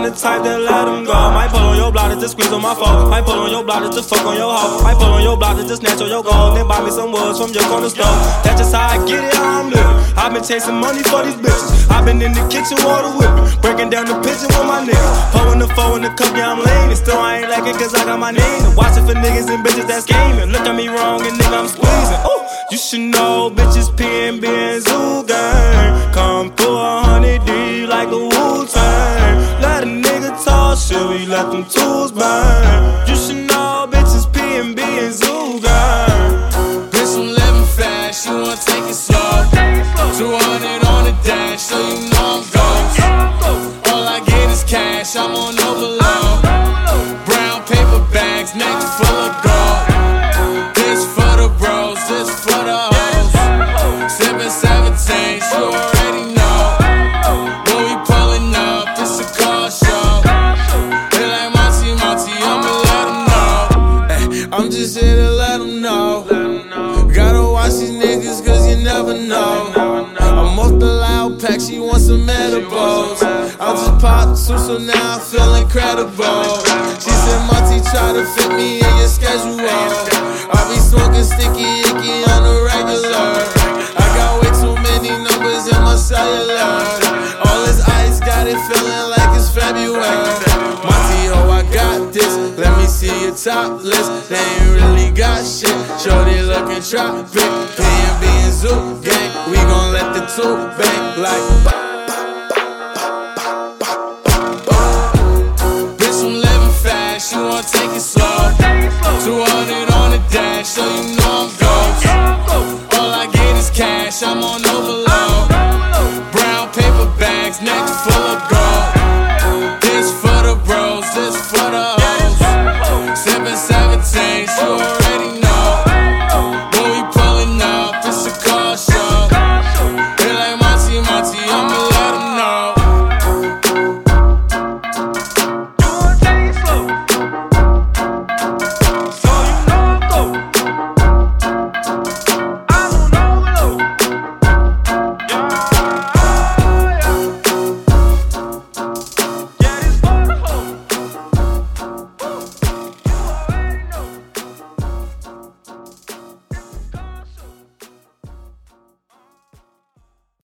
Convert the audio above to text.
the type that let them go. Might pull on your block to squeeze on my phone. Might pull on your block to fuck on your hoe. Might pull on your block to snatch on your gold. Then buy me some woods from your corner store. That's just how I get it, how I'm living. I've been chasing money for these bitches. I've been in the kitchen water whipping, breaking down the pigeon with my niggas. Pouring the four in the cup, yeah I'm leaning. Still I ain't lacking cause I got my name. Watching for niggas and bitches that's scheming. Look at me wrong and nigga I'm squeezing. Ooh, you should know bitches PNB and Zoo Gang. Come through 100D like a Wu-Tang. Let a nigga talk shit, we let them tools bang. You should know bitches PNB and Zoo Gang. Bitch, I'm living fast, she wanna take it slow. 200 on the dash, so you know I'm ghost. All I get is cash, I'm on overload. Brown paper bags, neck full of gold. This for the bros, this for the hoes. Sippin' 17, you already know. When we pullin' up, this a car show. They like Monty, I'ma let them know. I'm just here to let them know. Gotta watch these niggas cause you never know. I'm off the loud pack, she wants some edibles. I just popped two, so now I feel incredible. She said, Monty, try to fit me in your schedule. I be smoking sticky icky on the regular. I got way too many numbers in my cellular. All this ice got it feeling like it's February. Monty, oh, I got this. Let me see your top list. They ain't really got shit. Shorty looking tropic. PNB and Zoo Gang. We gon' let the two bang like.